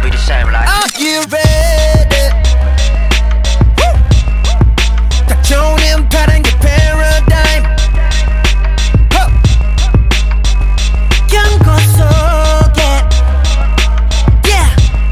be the same like Are you ready? 닥쳐오는 파란게 paradigm 경고 속에 yeah.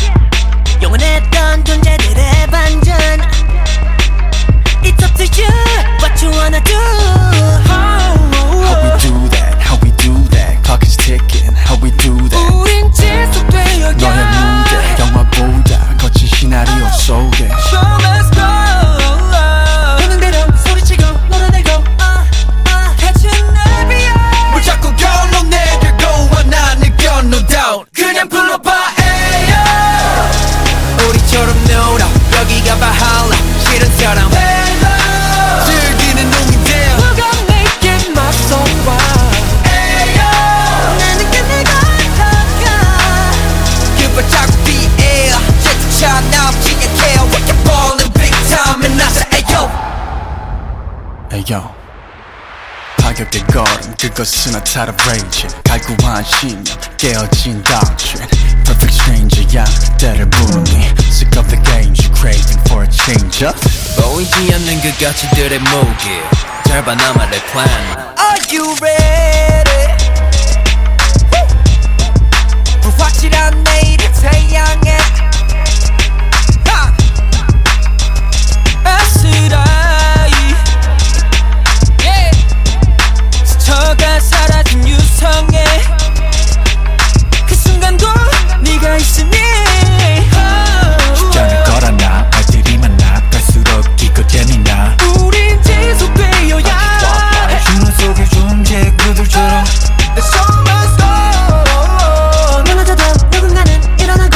영원했던 존재들의 반전 It's up to you what you wanna do How we do that, how we do that Clock is ticking, how we do that 우린 지속되어야 너의 무대 영화보다 거친 시나리오 속에 So let's go 하는 대로 소리치고 놀아내고 대체 날 위해 뭘 자꾸 결론 내려고 나 느껴 no doubt 그냥 불러봐 에요 우리처럼 놀아 여기가 바할라 싫은 사람 즐기는 놈인데 누가 내게 맞서봐 에요 나는 그대가 다가 그발 자국비에 제트차 나오지 않게 We can ball in big time and I say 에요 Ayo 파격의 걸음 그것은 a type of rage 갈구한 신념 깨어진 doctrine Perfect stranger야 때를 부르니 Sick of the games you craving for a change up 보이지 않는 그 가치들의 무게 잘 봐 나만의 plan Are you ready? 불확실한 내일의 태양에 아스라이 스쳐가 사라진 유성에 그 순간도 네가 있으니 쉽잖을 거라 나 발들이 많아 갈수록 기껏 재미나 우린 지속되어야 해 주문 속의 존재 그들처럼 There's so much more 무너져도 누군가는 일어나고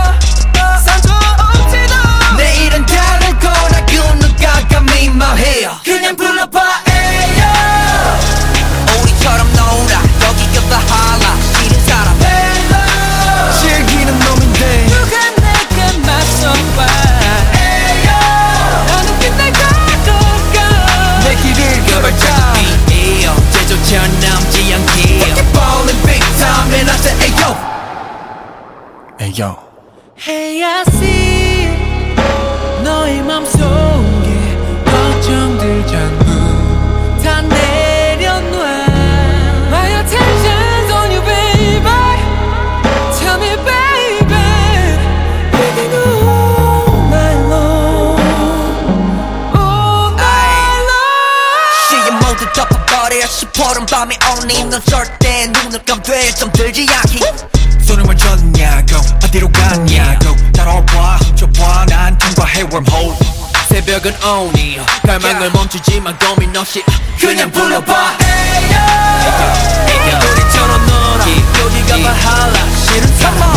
상처없지도 내일은 다를 거라고 누가 감히 말해요 그냥 불러봐 에요 우리처럼 놀아 여기가 바할라 싫은 사람 즐기는 놈인데 누가 내게 맞서봐 에요 나는 끝내가 돌까 내 길을 걸어가 위에요 제조차 남지 않게 We can ball in big time and I say ayo Ayo Hey I see 너의 맘속에 걱정들 전부 다 내려놔 My attention's on you baby Tell me baby We can go all night long All night long 시계 모두 덮어버려 시퍼런 밤에 only 넌 절대 눈을 감돼 좀 들지 않게 손을 뭘 줬냐고 어디로 갔냐고 따라와 훔쳐봐 난 통과해 wormhole 새벽은 오니 갈망을 멈추지만 고민 없이 그냥 불러봐 에요 우리처럼 놀아 여기가 바할라 싫은 사람